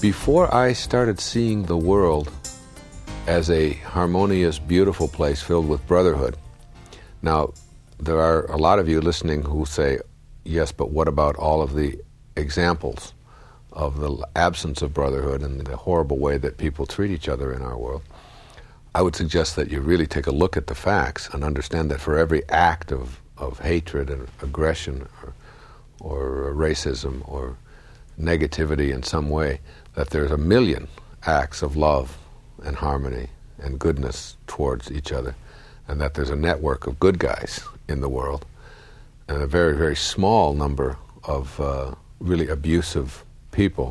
Before I started seeing the world as a harmonious, beautiful place filled with brotherhood. Now, there are a lot of you listening who say, yes, but what about all of the examples of the absence of brotherhood and the horrible way that people treat each other in our world? I would suggest that you really take a look at the facts and understand that for every act of hatred and aggression or racism or negativity in some way, that there's a million acts of love and harmony and goodness towards each other, and that there's a network of good guys in the world, and a very, very small number of really abusive people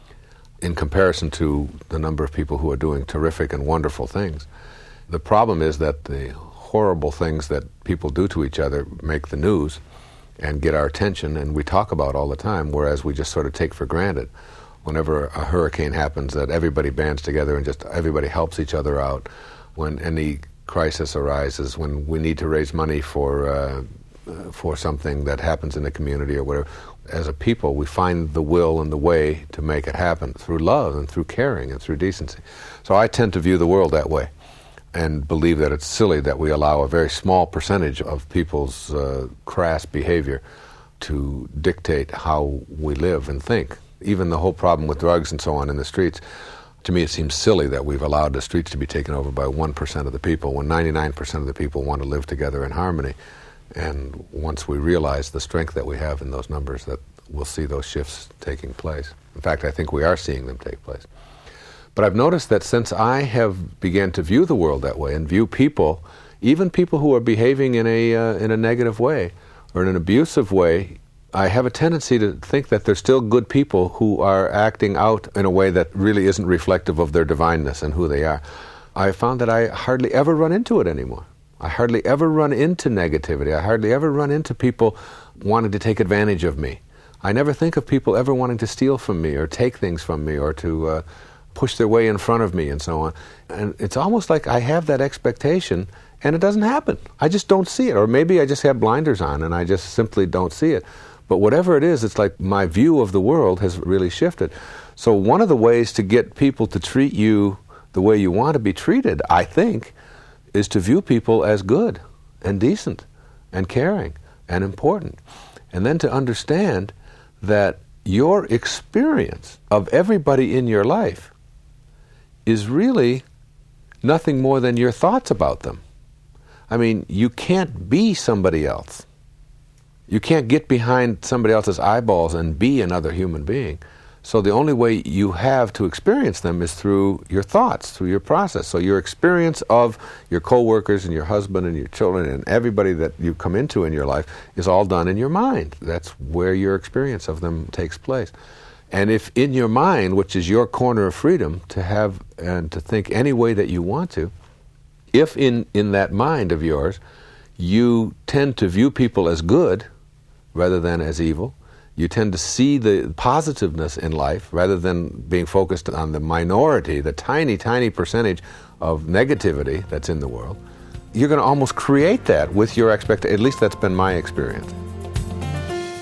in comparison to the number of people who are doing terrific and wonderful things. The problem is that the horrible things that people do to each other make the news and get our attention, and we talk about all the time, whereas we just sort of take for granted whenever a hurricane happens that everybody bands together and just everybody helps each other out. When any crisis arises, when we need to raise money for something that happens in the community or whatever, as a people we find the will and the way to make it happen through love and through caring and through decency. So I tend to view the world that way and believe that it's silly that we allow a very small percentage of people's crass behavior to dictate how we live and think. Even the whole problem with drugs and so on in the streets, to me it seems silly that we've allowed the streets to be taken over by 1% of the people when 99% of the people want to live together in harmony. And once we realize the strength that we have in those numbers, that we'll see those shifts taking place. In fact, I think we are seeing them take place. But I've noticed that since I have begun to view the world that way and view people, even people who are behaving in a negative way or in an abusive way, I have a tendency to think that there's still good people who are acting out in a way that really isn't reflective of their divineness and who they are. I found that I hardly ever run into it anymore. I hardly ever run into negativity. I hardly ever run into people wanting to take advantage of me. I never think of people ever wanting to steal from me or take things from me or to push their way in front of me and so on. And it's almost like I have that expectation and it doesn't happen. I just don't see it. Or maybe I just have blinders on and I just simply don't see it. But whatever it is, it's like my view of the world has really shifted. So one of the ways to get people to treat you the way you want to be treated, I think, is to view people as good and decent and caring and important. And then to understand that your experience of everybody in your life is really nothing more than your thoughts about them. I mean, you can't be somebody else. You can't get behind somebody else's eyeballs and be another human being. So the only way you have to experience them is through your thoughts, through your process. So your experience of your coworkers and your husband and your children and everybody that you come into in your life is all done in your mind. That's where your experience of them takes place. And if in your mind, which is your corner of freedom to have and to think any way that you want to, if in that mind of yours you tend to view people as good rather than as evil, you tend to see the positiveness in life rather than being focused on the minority, the tiny, tiny percentage of negativity that's in the world, you're going to almost create that with your expectation. At least that's been my experience.